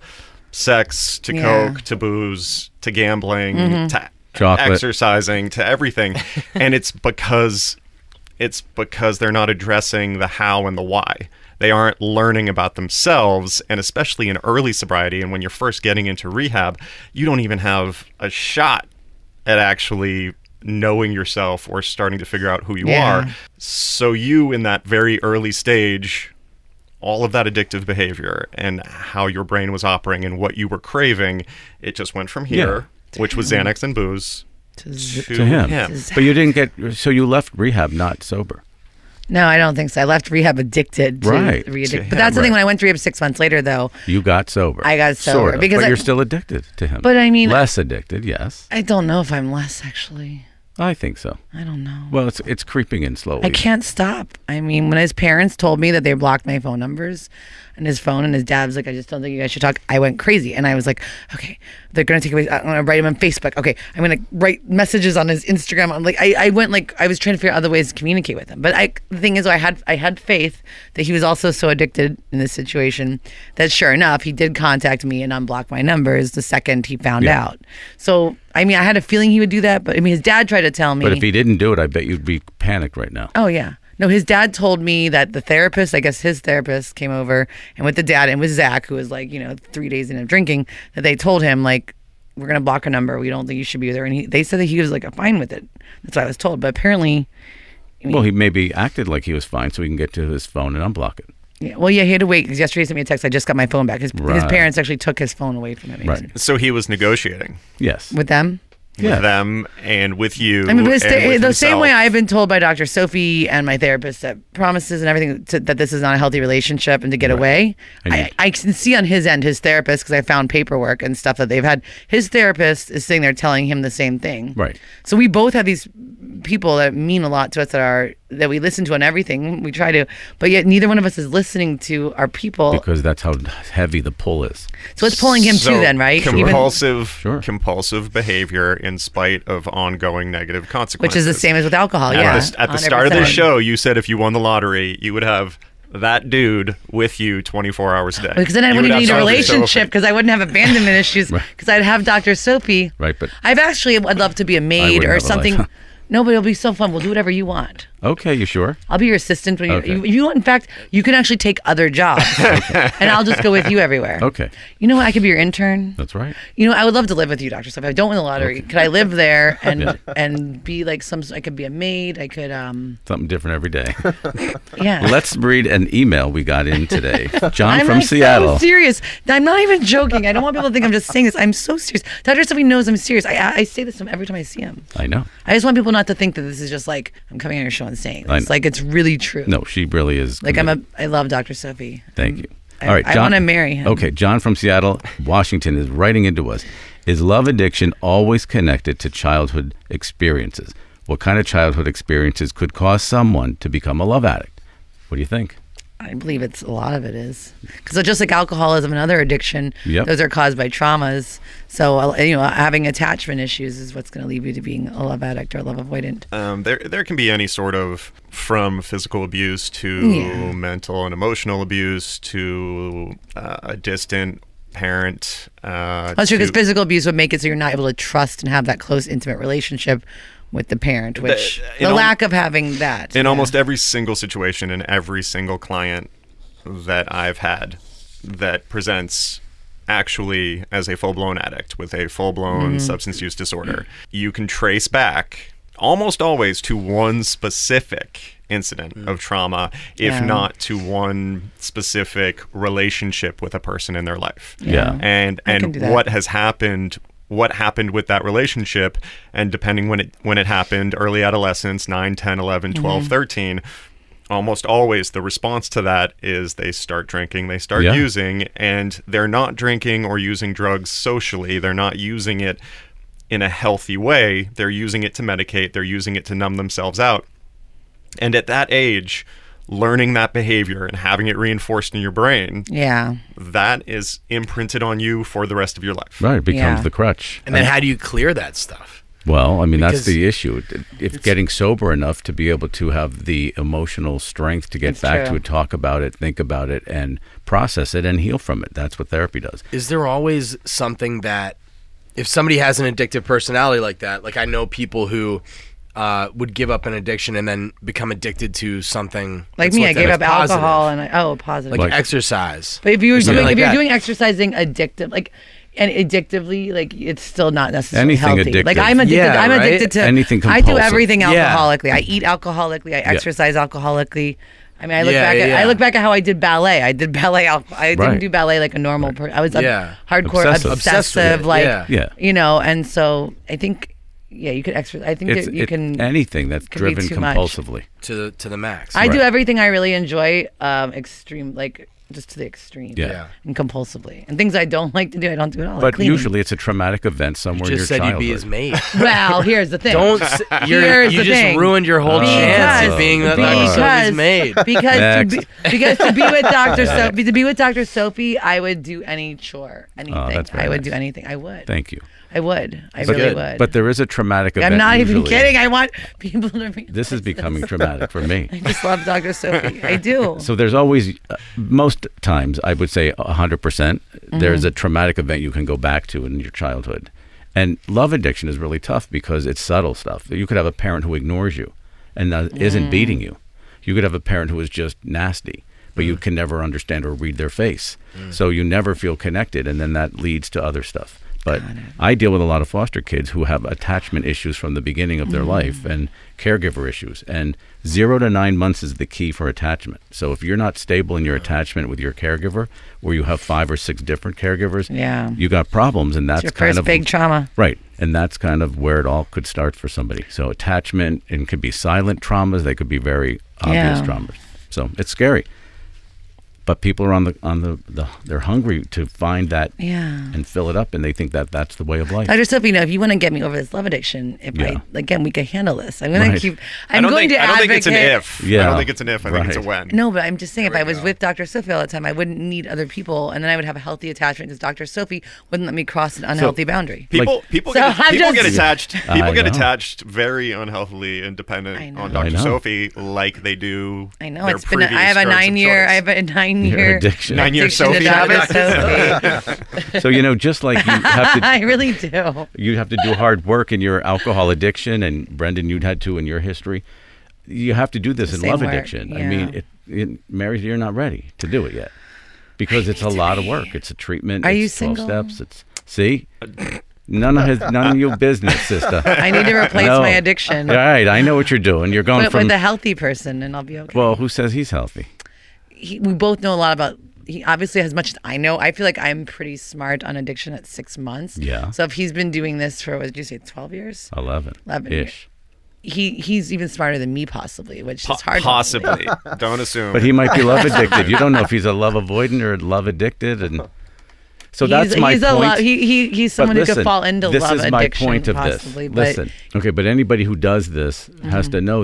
sex to Yeah. coke to booze to gambling to Chocolate. exercising to everything, and it's because it's because they're not addressing the how and the why. They aren't learning about themselves, and especially in early sobriety and when you're first getting into rehab, you don't even have a shot at actually knowing yourself or starting to figure out who you Yeah. are. So you, in that very early stage, all of that addictive behavior and how your brain was operating and what you were craving, it just went from here, which was Xanax and booze, To z- to, To him. him. to But you didn't get, so you left rehab not sober. No, I don't think so. I left rehab addicted to Right. re-addict- To But that's the him, thing. right. When I went to rehab six months later, though, You got sober. I got sober, Sort of. because But I- you're still addicted to him. But I mean- Less addicted, yes. I don't know if I'm less actually. I think so. I don't know. Well, it's it's creeping in slowly. I can't stop. I mean, when his parents told me that they blocked my phone numbers and his phone, and his dad's like, I just don't think you guys should talk, I went crazy. And I was like, okay, they're going to take away, I'm going to write him on Facebook. Okay, I'm going to write messages on his Instagram. I'm like, I, I went like, I was trying to figure out other ways to communicate with him. But I, the thing is, I had, I had faith that he was also so addicted in this situation that sure enough, he did contact me and unblock my numbers the second he found Yeah. out. So, I mean, I had a feeling he would do that, but I mean, his dad tried to tell me. But if he didn't do it, I bet you'd be panicked right now. Oh yeah. No, his dad told me that the therapist, I guess his therapist came over and with the dad and with Zach, who was like, you know, three days in of drinking, that they told him like, we're going to block a number. We don't think you should be there. And he, they said that he was like fine with it. That's what I was told. But apparently, I mean, Well, he maybe acted like he was fine so he can get to his phone and unblock it. yeah, well, yeah, he had to wait because yesterday he sent me a text. I just got my phone back. His, his Right. parents actually took his phone away from him. He Right. said. So he was negotiating Yes. With them? Yeah. with them and with you. I mean, but it's and the, with the same way himself. I've been told by Doctor Sophie and my therapist that promises and everything to, that this is not a healthy relationship and to get Right. away. And I, you- I can see on his end, his therapist, because I found paperwork and stuff that they've had. His therapist is sitting there telling him the same thing. Right. So we both have these people that mean a lot to us that are that we listen to on everything. We try to, but yet neither one of us is listening to our people. Because that's how heavy the pull is. So it's pulling him So too, then, right? Even- Compulsive, Sure. compulsive behavior in spite of ongoing negative consequences. which is the same as with alcohol. At yeah. the, at the start of the one hundred percent. show, you said if you won the lottery, you would have that dude with you twenty-four hours a day. Because then I You wouldn't would need a have Doctor relationship Sophie. because I wouldn't have abandonment issues because I'd have Doctor Sophie. Right, but- I've actually, I'd love to be a maid wouldn't or have a something. life. No, but it'll be so fun. We'll do whatever you want. Okay, you sure? I'll be your assistant when you, Okay. you, you. In fact, you can actually take other jobs, and I'll just go with you everywhere. Okay. You know what? I could be your intern. That's right. You know, I would love to live with you, Doctor Sophie. If I don't win the lottery, could I live there and Yeah. and be like some? I could be a maid. I could, um, Something different every day. yeah. Let's read an email we got in today. John I'm from like Seattle. so serious. I'm not even joking. I don't want people to think I'm just saying this. I'm so serious. Doctor Sophie knows I'm serious. I I say this to him every time I see him. I know. I just want people not to think that this is just like I'm coming on your show and saying I this. know. Like it's really true. No, she really is. Like I'm committed. a. I love Doctor Sophie. Thank you. I- All right, I John. wanna marry him. Okay, John from Seattle, Washington is writing into us. Is love addiction always connected to childhood experiences? What kind of childhood experiences could cause someone to become a love addict? What do you think? I believe it's a lot of it is because just like alcoholism and other addiction, Yep. those are caused by traumas. So uh, you know, having attachment issues is what's going to lead you to being a love addict or a love avoidant. Um, there, there can be any sort of, from physical abuse to Yeah. mental and emotional abuse to uh, a distant parent. Uh, That's true because to- physical abuse would make it so you're not able to trust and have that close, intimate relationship with the parent, which The- the, in al- lack of having that. in yeah. almost every single situation and every single client that I've had that presents actually as a full-blown addict with a full-blown substance use disorder, you can trace back almost always to one specific incident of trauma, if Yeah. not to one specific relationship with a person in their life. Yeah. And I can and do that. what has happened what happened with that relationship, and depending when it when it happened, early adolescence, nine, ten, eleven, twelve, thirteen, almost always the response to that is they start drinking, they start Yeah. using, and they're not drinking or using drugs socially. They're not using it in a healthy way. They're using it to medicate. They're using it to numb themselves out. And at that age, learning that behavior and having it reinforced in your brain, Yeah. that is imprinted on you for the rest of your life. Right, it becomes Yeah. the crutch. And then how do you clear that stuff? Well, I mean, that's Because the issue. If getting sober enough to be able to have the emotional strength to get That's back true. to it, talk about it, think about it, and process it and heal from it. That's what therapy does. Is there always something that, if somebody has an addictive personality like that, like I know people who uh, would give up an addiction and then become addicted to something Like that's me, I looked at gave as up alcohol positive, and I, oh, positive. like, Like- exercise. but if you were or something doing, like if you're that. doing exercising addictive, like, and addictively, like it's still not necessarily Anything healthy. Like addictive. I'm addicted. Yeah, I'm right? addicted to Anything I do compulsive. everything Yeah. alcoholically. I eat alcoholically. I exercise alcoholically. I mean, I look Yeah, back. At, yeah. I look back at how I did ballet. I did ballet. al- I didn't Right. do ballet like a normal person. I was a Yeah. hardcore Obsessive. obsessive, Obsessed with it, like yeah. Yeah. you know. And so I think, yeah, you could exercise. I think It's that you it- can. anything that's can be driven too much. compulsively. to the to the max. I do Right. everything I really enjoy, um, extreme, like just to the extreme. Yeah. Yeah. And compulsively, and things I don't like to do, I don't do at all. like But cleaning. usually it's a traumatic event somewhere You just in your said you'd childhood. be his mate. Well, here's the thing. Don't. s- You're, Here's you the just thing. ruined your whole chance of being the Doctor Sophie's mate. Because to Next. be, because to be with Doctor Sophie, to be with Doctor Sophie, I would do any chore, anything. Oh, that's very I would nice. do anything. I would. Thank you. I would. I But, really would. but there is a traumatic event. I'm not even usually. kidding. I want people to. Realize This is becoming traumatic for me. I just love Doctor Sophie. I do. So there's always, uh, most times, I would say one hundred percent, Mm-hmm. there's a traumatic event you can go back to in your childhood. And love addiction is really tough because it's subtle stuff. You could have a parent who ignores you and uh, Mm. isn't beating you. You could have a parent who is just nasty, but Mm. you can never understand or read their face. So you never feel connected, and then that leads to other stuff. But I deal with a lot of foster kids who have attachment issues from the beginning of their Mm. life and caregiver issues. And zero to nine months is the key for attachment. So if you're not stable in your attachment with your caregiver, where you have five or six different caregivers, Yeah. you got problems. And that's It's your kind first of big trauma. right. And that's kind of where it all could start for somebody. So attachment, and could be silent traumas. They could be very obvious Yeah. traumas. So it's scary. But people are on the on the, the they're hungry to find that Yeah. and fill it up, and they think that that's the way of life. Doctor Sophie, you know, if you want to get me over this love addiction, if Yeah. I again, we can handle this. I'm going Right. to keep. I I'm don't going think, to I don't think it's an advocate- if. I Yeah. don't think it's an if. I think it's a Right. when. No, but I'm just saying, if There I we was go. with Doctor Sophie all the time, I wouldn't need other people, and then I would have a healthy attachment because Doctor Sophie wouldn't let me cross an unhealthy boundary. People, Like- people, So get, I'm people just- get attached. I People get know. attached very unhealthily and dependent I know. on I Doctor know. Sophie, like they do. I know their it's been. A, I previous have a drugs of nine year. choice. I have a nine Your year addiction. Nine-year addiction to Sophie Doctor habit. Sophie. So you know, just like you have to I really do. you have to do hard work in your alcohol addiction, and Brendan, you'd had to in your history. You have to do this The in same love work, addiction. I yeah. mean, it, it, Mary, you're not ready to do it yet because it's a lot of work. It's a treatment. Are it's you twelve single? steps. It's see, none of his, none of your business, sister. I need to replace No. my addiction All right, I know what you're doing. You're going with, from with a healthy person, and I'll be okay. well, who says he's healthy? he, we both know a lot about. He obviously has much as I know. I feel like I'm pretty smart on addiction at six months. Yeah. So if he's been doing this for what did you say, twelve years? Eleven, Eleven ish. He he's even smarter than me possibly, which Po- is hard. to Possibly. Don't assume. But he might be love addicted. You don't know if he's a love avoidant or love addicted, and so believe. that's he's, my he's point. A lo- he, he he's But someone who listen, could fall into this love is my addiction point of possibly. this. But Listen, okay, but anybody who does this has Mm-hmm. to know that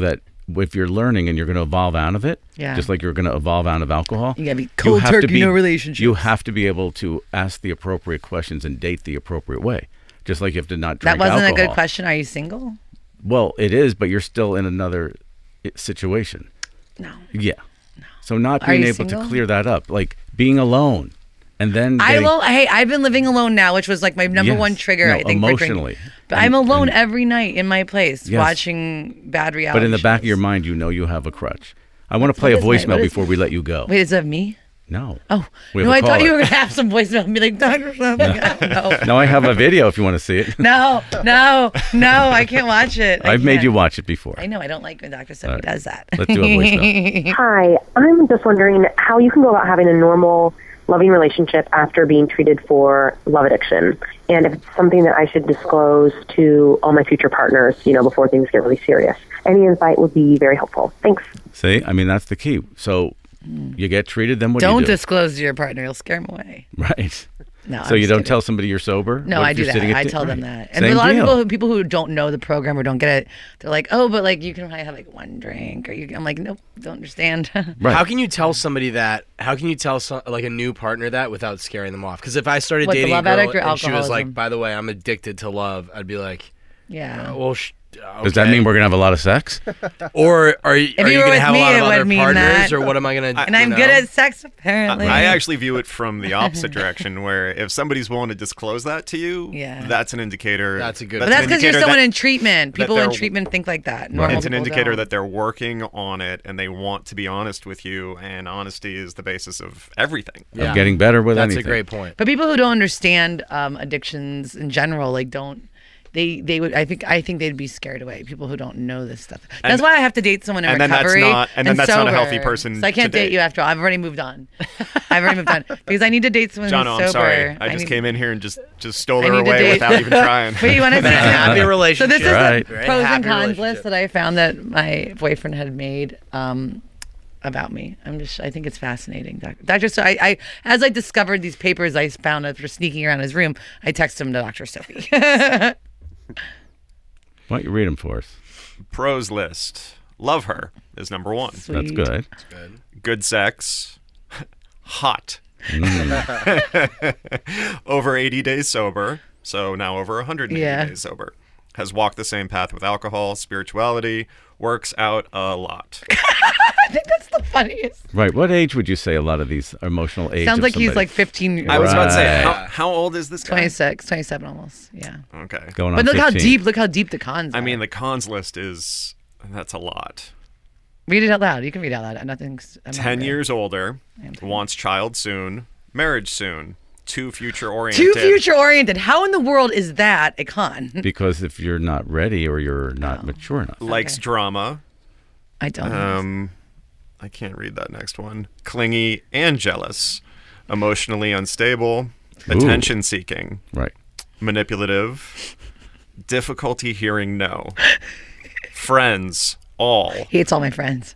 if you're learning and you're going to evolve out of it, Yeah. just like you're going to evolve out of alcohol, You gotta be cold have to turkey, be- no relationships. You have to be able to ask the appropriate questions and date the appropriate way. Just like you have to not drink That wasn't alcohol. a good question. Are you single? Well, it is, but you're still in another i- situation. No. Yeah. So not Are being you able single? to clear that up, like being alone, and then I getting- alone. Hey, I've been living alone now, which was like my number Yes. one trigger. No, I think for drinking. emotionally. But And- I'm alone and- every night in my place Yes. watching bad reality. But in the back of shows. your mind, you know you have a crutch. I want to play a what is my- voicemail what is- before we let you go. Wait, is that me? No. Oh, We have no! a I thought caller. you were gonna have some voicemail and be like, Doctor something. No. No, I have a video if you want to see it. no, no, no! I can't watch it. I I've made can't. you watch it before. I know. I don't like when Doctor Sophie All right. does that. Let's do a voicemail. Hi, I'm just wondering how you can go about having a normal, loving relationship after being treated for love addiction, and if it's something that I should disclose to all my future partners, you know, before things get really serious. Any insight would be very helpful. Thanks. See, I mean, that's the key. So you get treated, then what Don't do you do? disclose to your partner; you'll scare him away. Right. No. So I'm you just don't kidding. tell somebody you're sober? No, What I if do you're sitting that. at I the- tell them right. that. And Same a lot deal. of people, who, people who don't know the program or don't get it, they're like, "Oh, but like you can only have like one drink." Or you, I'm like, "Nope, don't understand." Right. How can you tell somebody that? How can you tell some, like a new partner that without scaring them off? Because if I started What, the dating a love girl addict or and she was alcoholism? like, "By the way, I'm addicted to love," I'd be like, yeah. uh, "Well, sh- okay. Does that mean we're gonna have a lot of sex? Or are you, If are you you were gonna with have me, a lot it of would other mean partners, that. or what am I gonna? and I'm you good know? at sex, apparently. I actually view it from the opposite direction, where if somebody's willing to disclose that to you, Yeah. that's an indicator. That's a good- But an that's because you're indicator someone that- in treatment. People in they're- treatment think like that. Normal It's an people indicator don't. that they're working on it and they want to be honest with you, and honesty is the basis of everything. Yeah. Of getting better with That's anything. a great point. But people who don't understand um, addictions in general, like don't they? They would. I think. I think they'd be scared away. People who don't know this stuff. That's And- why I have to date someone in and then that's recovery. not- and then that's not a sober. healthy person So I can't to date date. you after all. I've already moved on. I've already moved on because I need to date someone John, who's I'm sober. sorry. I just need- came in here and just just stole I her need to away date- without even trying. Wait, you want to see? Happy So relationship. this is Right. the Right? pros and Happy cons relationship. list that I found that my boyfriend had made um, about me. I'm just, I think it's fascinating, Doctor Doctor So I, I, as I discovered these papers I found after sneaking around his room, I texted him to Doctor Sophie. Why don't you read them for us? Pros list. Love her is number one. That's Sweet. good. Good sex. Hot. Mm. Over eighty days sober. So now over one hundred eighty Yeah. days sober. Has walked the same path with alcohol, spirituality, works out a lot. I think that's the funniest. Right. What age would you say a lot of these emotional age? Sounds of like he's somebody? like fifteen. I was about to say, Right. how, how old is this guy? twenty-six, twenty-seven almost. Yeah. Okay. going on But look how fifteen. deep, look how deep the cons are. I mean, the cons list is, that's a lot. read it out loud. You can read it out loud. Nothing's. I'm not ten good. years older, am ten. wants child soon, marriage soon, too future oriented. Too future oriented. How in the world is that a con? Because if you're not ready or you're not mature enough. Likes Okay. drama. I don't. Um, I can't read that next one. Clingy and jealous, emotionally unstable, Ooh. attention seeking, Right. manipulative, difficulty hearing no, friends, all, Hates all my friends.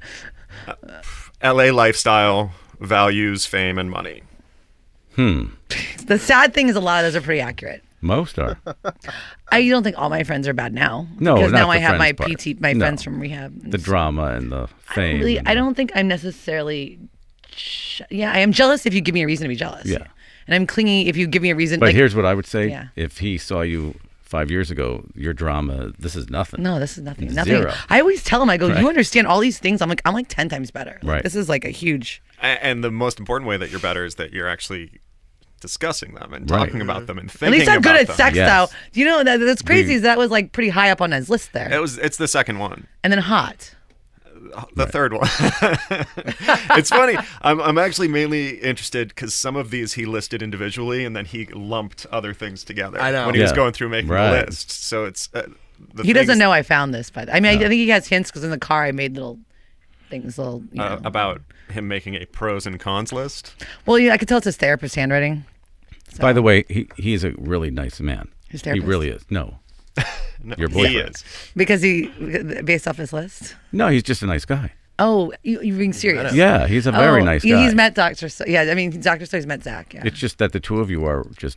L A lifestyle, values, fame, and money. Hmm. The sad thing is, a lot of those are pretty accurate. Most are. I don't think all my friends are bad now. No, because not now I the have my friends part. P T, my No. friends from rehab. and The stuff. drama and the I don't fame. really, and I the- don't think I'm necessarily. Je- yeah, I am jealous if you give me a reason to be jealous. Yeah. and I'm clingy if you give me a reason. But like, here's what I would say. Yeah. If he saw you five years ago, your drama, this is nothing. no, this is nothing. Nothing. Zero. I always tell him, I go, Right. you understand all these things. I'm like, I'm like ten times better. Like, Right. This is like a huge. A- And the most important way that you're better is that you're actually discussing them and Right. talking about them and At thinking least I'm good about at them. sex, Yes. though. Do you know that that's crazy? We- is that was like pretty high up on his list there, It was. It's the second one. and then hot. The third one. It's funny. I'm, I'm actually mainly interested because some of these he listed individually and then he lumped other things together I know. when he was Yeah. going through making Right. the list. So it's uh, the He doesn't things, know I found this, but I mean, I, I think he has hints because in the car I made little things, little. You uh, know. about him making a pros and cons list. Well, yeah, I could tell it's his therapist handwriting. By the way, he he's a really nice man. His He therapist. really is. No. No, Your he boyfriend. is. Because he, based off his list. No, he's just a nice guy. Oh, you, you're being serious? Yeah, he's a very Oh, nice yeah, guy. He's met Doctor So. Yeah, I mean, Doctor So's met Zach. Yeah. It's just that the two of you are just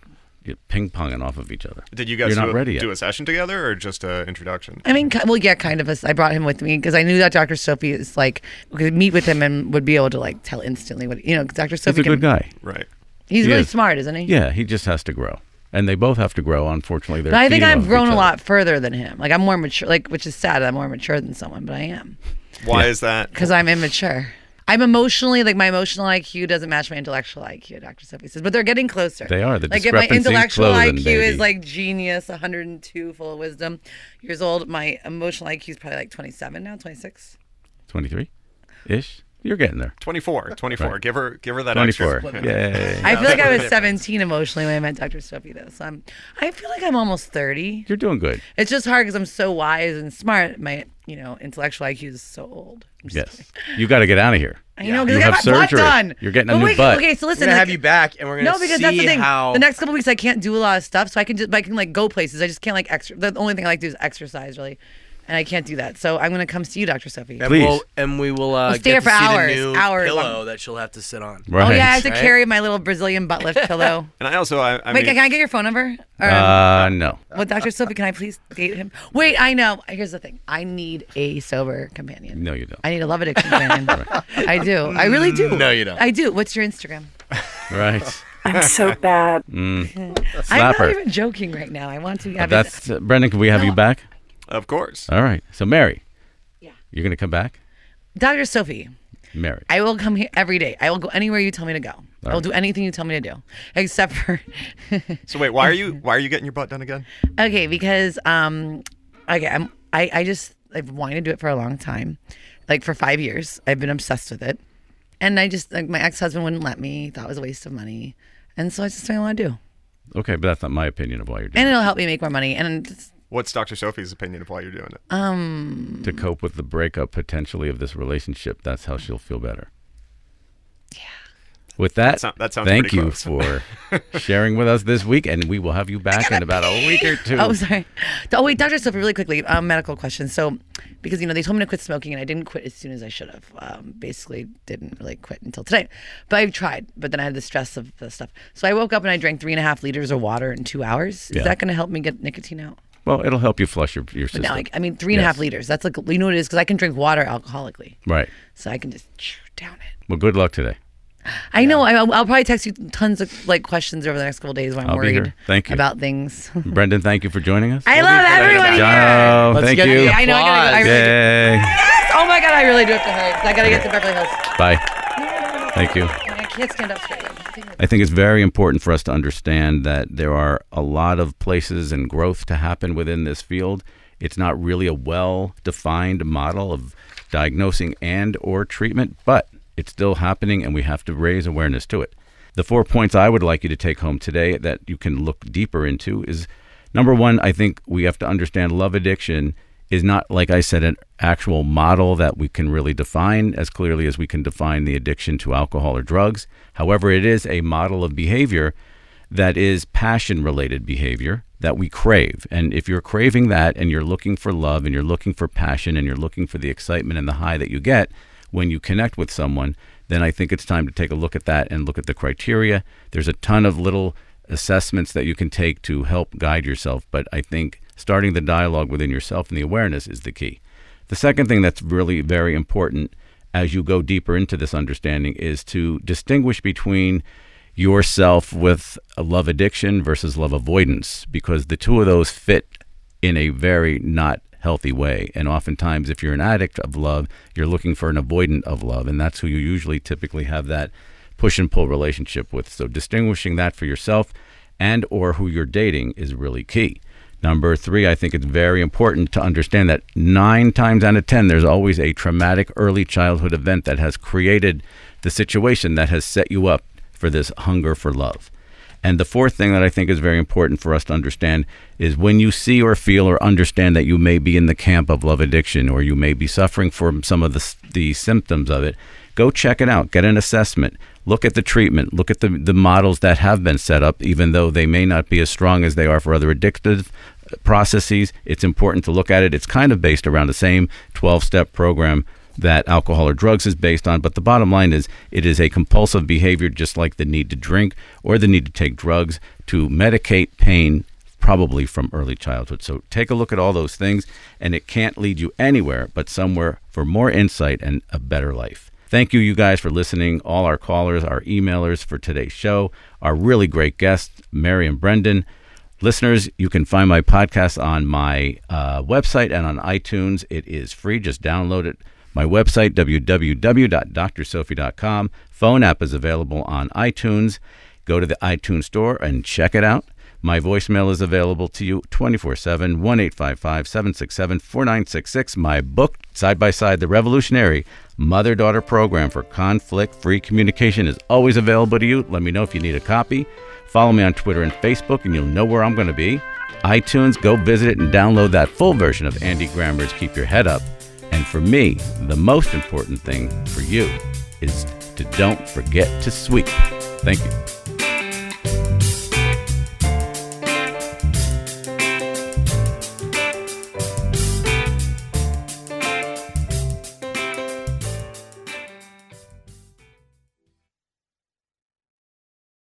ping ponging off of each other. Did you guys You're do, not a, ready yet. do a session together or just an introduction? I mean, ki- well, yeah, kind of. A, I brought him with me because I knew that Doctor Sophie is like, could meet with him and would be able to like tell instantly what, you know, Doctor Sophie He's a can, good guy. Right. He's He really is. smart, isn't he? Yeah, he just has to grow. And they both have to grow. Unfortunately, they're But I think feeding I've off of grown each a other. lot further than him. Like I'm more mature, like, which is sad. I'm more mature than someone, but I am. Why Yeah. is that? Because I'm immature. I'm emotionally, like my emotional I Q doesn't match my intellectual I Q, Doctor Sophie says. But they're getting closer. They are. The like if my discrepancy's intellectual closing, I Q is baby. like genius, one hundred two, full of wisdom years old. My emotional I Q is probably like twenty-seven now, twenty-six. twenty-three-ish? You're getting there. twenty-four. twenty-four. Right. Give her give her that twenty-four. extra. Yay. I feel like I was difference. seventeen emotionally when I met Doctor Sophie, though. So I'm, I feel like I'm almost thirty. You're doing good. It's just hard because I'm so wise and smart. My, you know, intellectual I Q is so old. I'm just Yes. kidding. You got to get out of here. I know You because I have got my butt surgery. done. You're getting a But new wait, butt. Okay, so We're listen. gonna like- have you back, and we're gonna No, because see that's the thing. how The next couple weeks I can't do a lot of stuff, so I can just I can like go places. I just can't like extra. The only thing I like to do is exercise, really, and I can't do that. So I'm gonna come see you, Doctor Sophie. and Please. we'll, and we will uh, We'll stay get here to for see hours, the new hours pillow long. that she'll have to sit on. Right. Oh yeah, I have to Right? carry my little Brazilian butt lift pillow. And I also I, I Wait, mean can I get your phone number? Or, um, Uh, no. well, Doctor Sophie, can I please date him? Wait, I know. Here's the thing. I need a sober companion. No, you don't. I need a love addiction companion. I do. I really do. No, you don't. I do. What's your Instagram? Right. I'm so bad. I'm Slap not her. even joking right now. I want to have That's uh, Brendan. Can we have you back? of course. All right. So Mary. Yeah. You're gonna come back, Doctor Sophie. Mary. I will come here every day. I will go anywhere you tell me to go. I will right. do anything you tell me to do, except for So wait, why are you why are you getting your butt done again? okay because um okay I'm I I just I've wanted to do it for a long time, like for five years. I've been obsessed with it, and I just like my ex husband wouldn't let me. Thought it was a waste of money, and so I just don't want to do. Okay, but that's not my opinion of why you're doing And it. it'll help me make more money. And it's, What's Doctor Sophie's opinion of why you're doing it? um To cope with the breakup potentially of this relationship. That's how she'll feel better. Yeah. With that, That sound- that sounds thank pretty you close. for sharing with us this week, and we will have you back in about a week or two. Oh, sorry. Oh, wait, Doctor Sophie, really quickly, um, medical question. So, because, you know, they told me to quit smoking, and I didn't quit as soon as I should have. Um, basically, didn't really quit until today. But I've tried, but then I had the stress of the stuff. So I woke up and I drank three and a half liters of water in two hours. Is Yeah. that going to help me get nicotine out? Well, it'll help you flush your, your But system. now, like, I mean, three and a half Yes. liters. That's like, you know what it is? Because I can drink water alcoholically. Right. So I can just chew down it. Well, good luck today. I know. I, I'll probably text you tons of like questions over the next couple of days when I'm I'll be worried here. Thank you. about things. Brendan, thank you for joining us. I love everyone here. Jono, Let's thank get you. the I know. I gotta. I applause. really do. Yay. Oh my god, I really do have to hurry. 'cause I gotta get to Beverly Hills. Bye. Thank you. I can't stand up straight. I think it's very important for us to understand that there are a lot of places and growth to happen within this field. It's not really a well-defined model of diagnosing and or treatment, but it's still happening and we have to raise awareness to it. The four points I would like you to take home today that you can look deeper into is, number one, I think we have to understand love addiction is not, like I said, an actual model that we can really define as clearly as we can define the addiction to alcohol or drugs. However, it is a model of behavior that is passion-related behavior that we crave. And if you're craving that and you're looking for love and you're looking for passion and you're looking for the excitement and the high that you get when you connect with someone, then I think it's time to take a look at that and look at the criteria. There's a ton of little assessments that you can take to help guide yourself, but I think starting the dialogue within yourself and the awareness is the key. The second thing that's really very important as you go deeper into this understanding is to distinguish between yourself with a love addiction versus love avoidance, because the two of those fit in a very not healthy way. And oftentimes, if you're an addict of love, you're looking for an avoidant of love, and that's who you usually typically have that push and pull relationship with. So distinguishing that for yourself and or who you're dating is really key. Number three, I think it's very important to understand that nine times out of ten, there's always a traumatic early childhood event that has created the situation that has set you up for this hunger for love. And the fourth thing that I think is very important for us to understand is when you see or feel or understand that you may be in the camp of love addiction or you may be suffering from some of the, the symptoms of it, go check it out, get an assessment, look at the treatment, look at the, the models that have been set up, even though they may not be as strong as they are for other addictive processes. It's important to look at it. It's kind of based around the same twelve-step program that alcohol or drugs is based on. But the bottom line is it is a compulsive behavior, just like the need to drink or the need to take drugs to medicate pain, probably from early childhood. So take a look at all those things, and it can't lead you anywhere but somewhere for more insight and a better life. Thank you, you guys, for listening. All our callers, our emailers for today's show, our really great guests, Mary and Brendan. Listeners, you can find my podcast on my uh, website and on iTunes. It is free. Just download it. My website, w w w dot dr sophie dot com. Phone app is available on iTunes. Go to the iTunes store and check it out. My voicemail is available to you twenty-four seven, one eight five five, seven six seven, four nine six six. My book, Side by Side, The Revolutionary Mother-Daughter Program for Conflict-Free Communication, is always available to you. Let me know if you need a copy. Follow me on Twitter and Facebook, and you'll know where I'm going to be. iTunes, go visit it and download that full version of Andy Grammer's Keep Your Head Up. And for me, the most important thing for you is to don't forget to sweep. Thank you.